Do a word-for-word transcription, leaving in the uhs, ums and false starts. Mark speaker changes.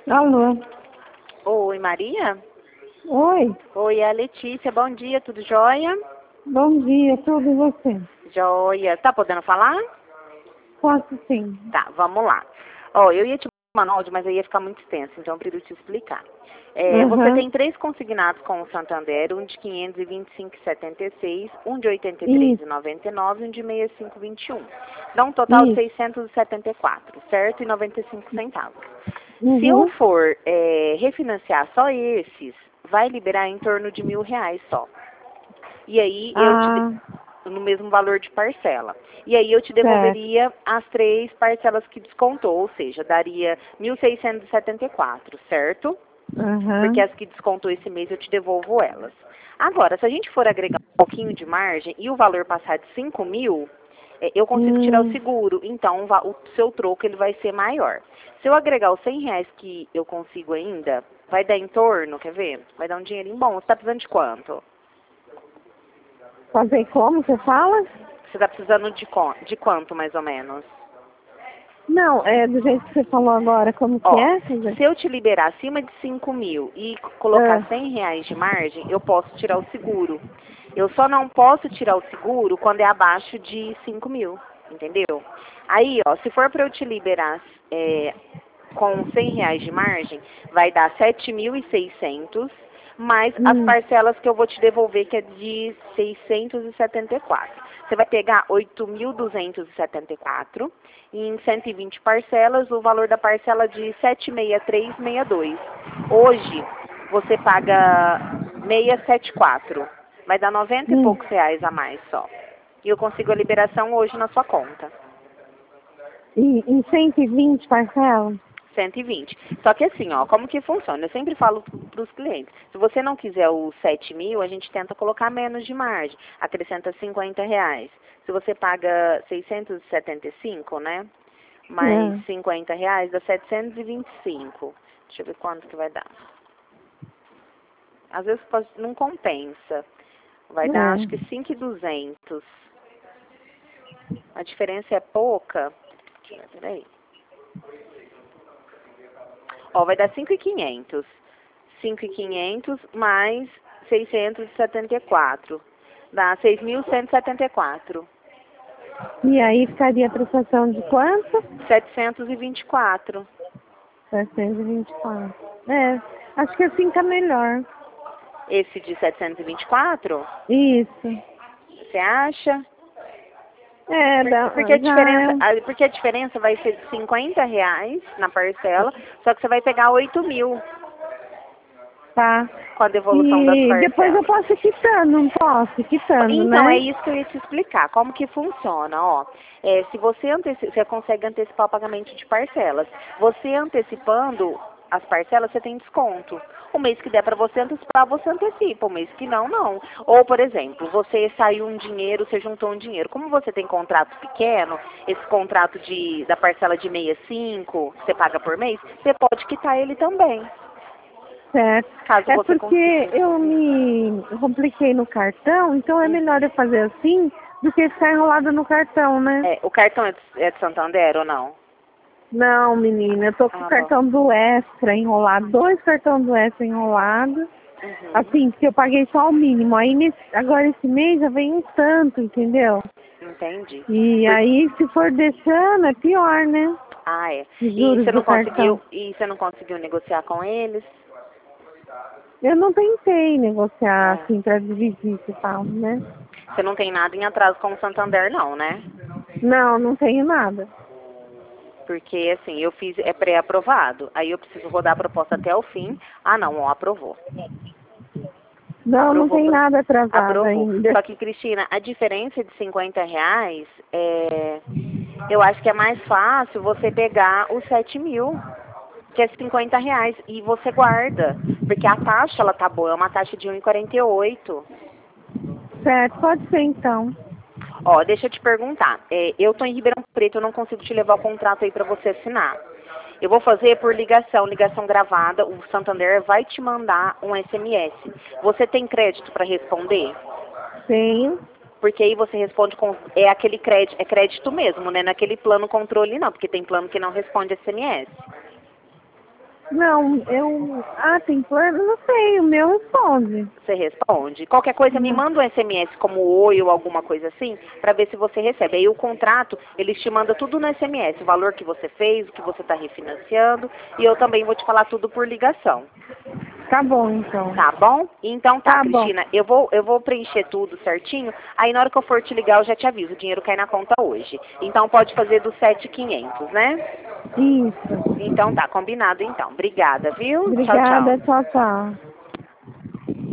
Speaker 1: Alô?
Speaker 2: Oi, Maria?
Speaker 1: Oi,
Speaker 2: Oi, é a Letícia. Bom dia, tudo jóia?
Speaker 1: bom dia, tudo e você?
Speaker 2: Jóia. Tá podendo falar?
Speaker 1: Posso sim.
Speaker 2: Tá, vamos lá. Ó, eu ia te mandar um áudio, mas aí ia ficar muito extenso, então eu preciso te explicar. É, você
Speaker 1: Aham,
Speaker 2: tem três consignados com o Santander, um de quinhentos e vinte e cinco vírgula setenta e seis, um de oitenta e três
Speaker 1: isso,
Speaker 2: vírgula noventa e nove e um de sessenta e cinco vírgula vinte e um. Dá um total de
Speaker 1: isso,
Speaker 2: seiscentos e setenta e quatro, certo? E noventa e cinco centavos. Se eu
Speaker 1: uhum.
Speaker 2: for é, refinanciar só esses, vai liberar em torno de mil reais só. E aí eu te de-
Speaker 1: Ah,
Speaker 2: no mesmo valor de parcela. E aí eu te
Speaker 1: certo,
Speaker 2: devolveria as três parcelas que descontou, ou seja, daria mil seiscentos e setenta e quatro, certo? Porque
Speaker 1: aham,
Speaker 2: as que descontou esse mês eu te devolvo elas. Agora, se a gente for agregar um pouquinho de margem e o valor passar de cinco mil, é, eu consigo tirar o
Speaker 1: hum,
Speaker 2: seguro, então va- o seu troco ele vai ser maior. Se eu agregar os cem reais que eu consigo ainda, vai dar em torno, quer ver? Vai dar um dinheirinho bom. Você está precisando de quanto?
Speaker 1: fazer como você fala?
Speaker 2: Você está precisando de, quan- de quanto, mais ou menos?
Speaker 1: Não, é do jeito que você falou agora, como que
Speaker 2: Ó,
Speaker 1: é, quer dizer?
Speaker 2: se eu te liberar acima de cinco mil e colocar
Speaker 1: Ah,
Speaker 2: cem reais de margem, eu posso tirar o seguro. Eu só não posso tirar o seguro quando é abaixo de cinco mil, entendeu? Aí, ó, se for para eu te liberar é, com cem reais de margem, vai dar sete mil e seiscentos, mais as
Speaker 1: hum,
Speaker 2: parcelas que eu vou te devolver, que é de seiscentos e setenta e quatro. Você vai pegar oito mil duzentos e setenta e quatro e em cento e vinte parcelas, o valor da parcela de sete mil seiscentos e sessenta e dois. Hoje, você paga seiscentos e setenta e quatro. Vai dar noventa e
Speaker 1: hum.
Speaker 2: poucos reais a mais só. E eu consigo a liberação hoje na sua conta.
Speaker 1: E, em cento e vinte parcelas?
Speaker 2: cento e vinte. Só que assim, ó, como que funciona? Eu sempre falo para os clientes, se você não quiser os sete mil, a gente tenta colocar menos de margem, acrescenta cinquenta reais. Se você paga seiscentos e setenta e cinco, né, mais
Speaker 1: Ah,
Speaker 2: cinquenta reais, dá setecentos e vinte e cinco. Deixa eu ver quanto que vai dar. Às vezes pode- não compensa. Vai dar, acho que
Speaker 1: é.
Speaker 2: cinco mil e duzentos. A diferença é pouca. Deixa eu ver, peraí. Ó, vai dar cinco mil e quinhentos. cinco mil e quinhentos mais seiscentos e setenta e quatro. Dá seis mil cento e setenta e quatro.
Speaker 1: E aí ficaria a prestação de quanto?
Speaker 2: setecentos e vinte e quatro.
Speaker 1: setecentos e vinte e quatro. É, acho que assim tá melhor.
Speaker 2: Esse de setecentos e vinte e quatro,
Speaker 1: Isso.
Speaker 2: você acha?
Speaker 1: É,
Speaker 2: Por-
Speaker 1: dá,
Speaker 2: Porque a
Speaker 1: já
Speaker 2: diferença,
Speaker 1: é.
Speaker 2: a- porque a diferença vai ser de cinquenta reais na parcela, só que você vai pegar oito mil
Speaker 1: Tá.
Speaker 2: com a devolução das
Speaker 1: E depois eu
Speaker 2: parcelas.
Speaker 1: posso ir quitando, não posso? Ir quitando,
Speaker 2: Então, é
Speaker 1: né?
Speaker 2: isso que eu ia te explicar, como que funciona, ó. É, se você, anteci você consegue antecipar o pagamento de parcelas. Você antecipando as parcelas, você tem desconto. O mês que der para você antecipar, você antecipa. O mês que não, não. Ou, por exemplo, você saiu um dinheiro, você juntou um dinheiro. Como você tem contrato pequeno, esse contrato de, da parcela de sessenta e cinco, você paga por mês, você pode quitar ele também,
Speaker 1: Certo.
Speaker 2: caso
Speaker 1: É
Speaker 2: você
Speaker 1: porque
Speaker 2: consiga.
Speaker 1: eu me compliquei no cartão, então é melhor
Speaker 2: Uhum.
Speaker 1: eu fazer assim do que ficar enrolada no cartão, né?
Speaker 2: É, o cartão é de, é de Santander ou não?
Speaker 1: Não, menina, eu tô com o
Speaker 2: Ah, bom.
Speaker 1: cartão do Extra enrolado, dois cartões do Extra enrolados.
Speaker 2: Uhum.
Speaker 1: Assim, porque eu paguei só o mínimo. Aí nesse, agora esse mês já vem um tanto, entendeu?
Speaker 2: Entendi.
Speaker 1: E
Speaker 2: Por-
Speaker 1: aí, se for deixando, é pior, né?
Speaker 2: Ah, é.
Speaker 1: Os
Speaker 2: E
Speaker 1: juros
Speaker 2: você
Speaker 1: do
Speaker 2: não
Speaker 1: cartão.
Speaker 2: conseguiu, e você não conseguiu negociar com eles?
Speaker 1: Eu não tentei negociar,
Speaker 2: É.
Speaker 1: assim, pra dividir e tal, né?
Speaker 2: Você não tem nada em atraso com o Santander, não, né?
Speaker 1: Não, não tenho nada.
Speaker 2: Porque, assim, eu fiz, é pré-aprovado. Aí eu preciso rodar a proposta até o fim. Ah, não, ó, aprovou.
Speaker 1: Não, não
Speaker 2: Aprovou
Speaker 1: tem
Speaker 2: pra...
Speaker 1: nada atrasado
Speaker 2: Aprovou.
Speaker 1: ainda.
Speaker 2: Só que, Cristina, a diferença de cinquenta reais, é... eu acho que é mais fácil você pegar os sete mil, que é cinquenta reais, e você guarda. Porque a taxa, ela tá boa, é uma taxa de um e quarenta e oito.
Speaker 1: Certo, pode ser então.
Speaker 2: Ó, deixa eu te perguntar. É, eu tô em Ribeirão Preto, eu não consigo te levar o contrato aí para você assinar. Eu vou fazer por ligação, ligação gravada. O Santander vai te mandar um S M S. Você tem crédito para responder?
Speaker 1: Tenho.
Speaker 2: Porque aí você responde com é aquele crédito, é crédito mesmo, né? Naquele plano controle não, porque tem plano que não responde S M S.
Speaker 1: Não, eu... Ah, tem plano? Não sei, o meu responde.
Speaker 2: Você responde. Qualquer coisa, me
Speaker 1: Uhum.
Speaker 2: manda um S M S como oi ou alguma coisa assim, para ver se você recebe. Aí o contrato, eles te mandam tudo no S M S, o valor que você fez, o que você está refinanciando, e eu também vou te falar tudo por ligação.
Speaker 1: Tá bom, então.
Speaker 2: Tá bom? Então tá,
Speaker 1: Tá bom.
Speaker 2: Cristina, eu vou, eu vou preencher tudo certinho, aí na hora que eu for te ligar eu já te aviso, o dinheiro cai na conta hoje. Então pode fazer dos sete mil e quinhentos, né?
Speaker 1: Isso.
Speaker 2: Então tá, combinado então. Obrigada, viu? Tchau,
Speaker 1: Obrigada,
Speaker 2: tchau.
Speaker 1: tchau, tchau.